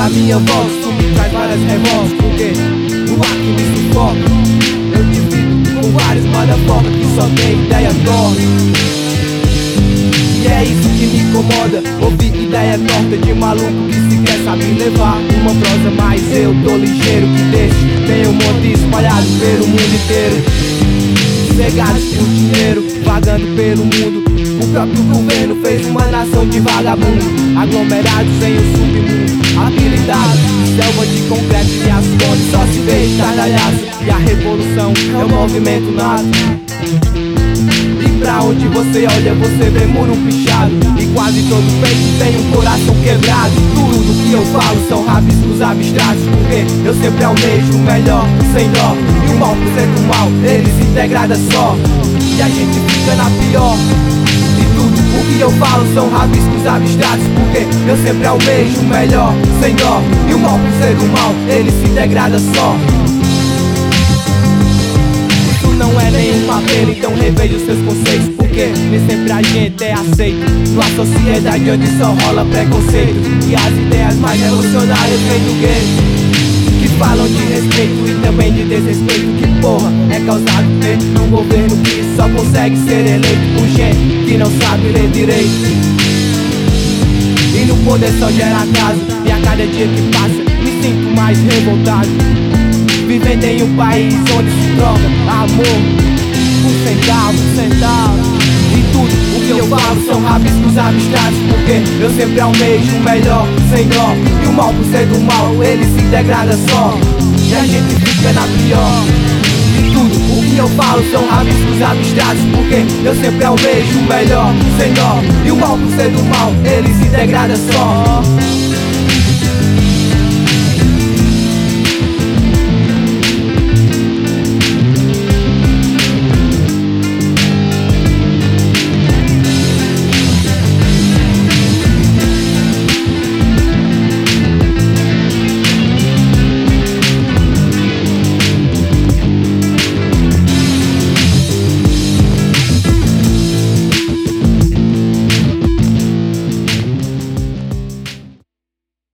à minha volta, isso me traz várias revoltas, porque o ar que me sufoca, eu divido com vários motherfuckers que só tem ideia torta. E é isso que me incomoda, ouvir ideia torta de maluco que se quer saber levar uma prosa, mas eu tô ligeiro que desse. Tem um monte espalhado pelo mundo inteiro, cegados por dinheiro, vagando pelo mundo. O próprio governo fez uma nação de vagabundos, aglomerados em um submundo, habilitados, selva de concreto e as fontes só se vê estardalhaço. E a revolução é um movimento nato, e pra onde você olha você vê muro pichado, e quase todo peito tem um coração quebrado. Tudo que eu falo são rabiscos abstratos, porque eu sempre almejo o melhor, sem dó. E o mal por ser do mal, ele se degrada só, e a gente fica na pior. O que eu falo são rabiscos abstratos, porque eu sempre almejo o melhor, sem dó. E o mal por ser do mal, ele se degrada só. Isso não é nenhum apelo, então reveja os seus conceitos, porque nem sempre a gente é aceito numa sociedade onde só rola preconceito, e as ideias mais revolucionárias vêm do gueto, que falam de respeito e também de desrespeito, que porra é causado num governo que só consegue ser eleito por gente que não sabe ler direito. E no poder só gera caso, e a cada dia que passa me sinto mais revoltado, vivendo em um país onde se troca amor por centavo. E tudo o que eu falo são rabiscos abstratos, porque eu sempre almejo o melhor, sem dó. E o mal por ser do mal, ele se degrada só, e a gente fica na pior. E tudo o que eu falo são rabiscos abstratos, porque eu sempre almejo o melhor, sem dó. E o mal por ser do mal, ele se degrada só.